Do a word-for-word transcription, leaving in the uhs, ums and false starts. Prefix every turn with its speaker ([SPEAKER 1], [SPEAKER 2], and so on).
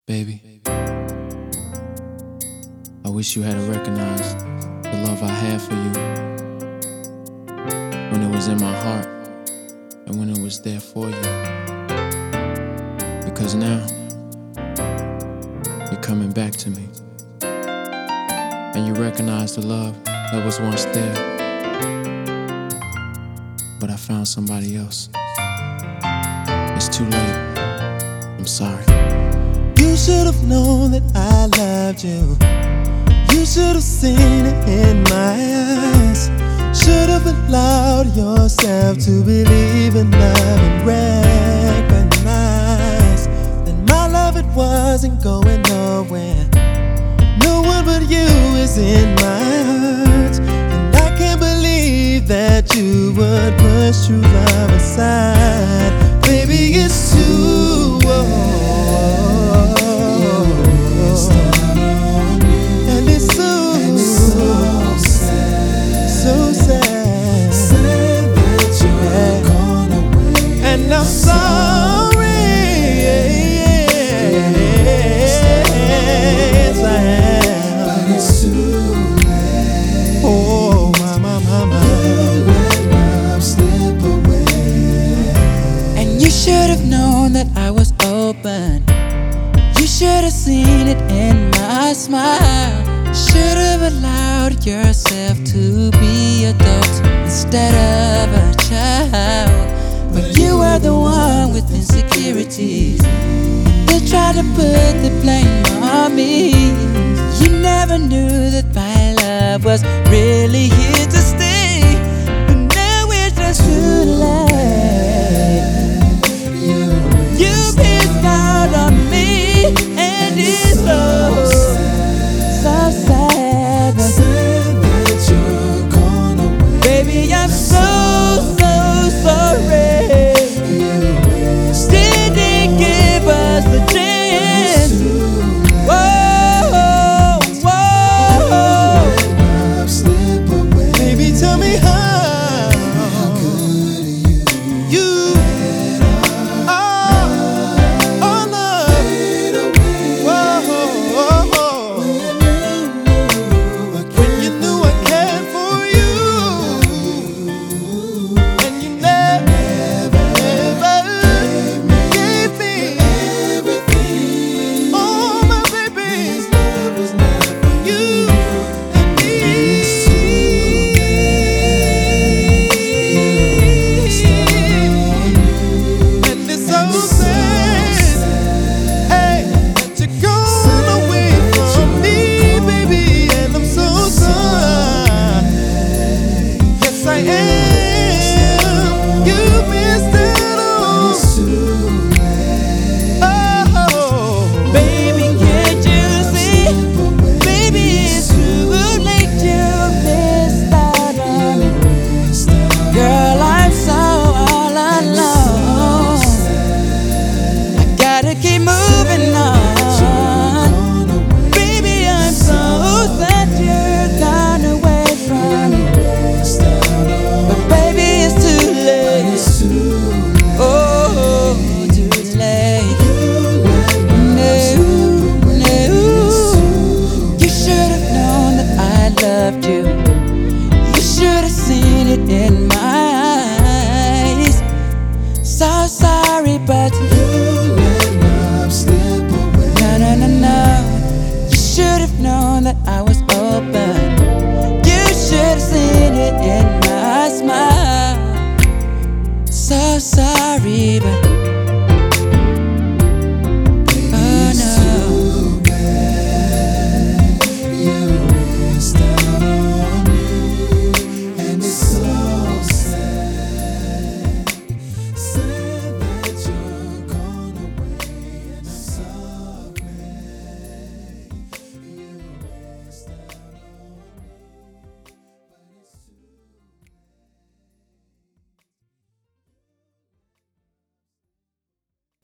[SPEAKER 1] Baby, I wish you had recognized the love I had for you when it was in my heart and when it was there for you. Because now, you're coming back to me and you recognize the love that was once there. But I found somebody else. It's too late. I'm sorry.
[SPEAKER 2] You should have known that I loved you. You should have seen it in my eyes. Should have allowed yourself to believe in love and recognize that my love, it wasn't going nowhere. No one but you is in my heart, and I can't believe that you would push true love aside. Baby, it's too old. I'm sorry, yes I am, but it's too late. Oh, my, my, my, my. Let love slip away.
[SPEAKER 3] And you should have known that I was open. You should have seen it in my smile. Should have allowed yourself to be adult instead of a child. But you were the one with insecurities. They tried to put the blame on me. You never knew that my love was really here to stay. But now it's just too late. You missed out on me, and it's so, so sad.
[SPEAKER 2] that you're gone away.
[SPEAKER 3] Baby, I'm so, so sorry. Keep moving on. Baby, I'm so sad you're gone away from me. But baby, it's too late. Oh, too late. No, no. You should have known that I loved you. You should have seen it in my eyes. So sorry, but you known that I was open. You should have seen it in my smile. So sorry, but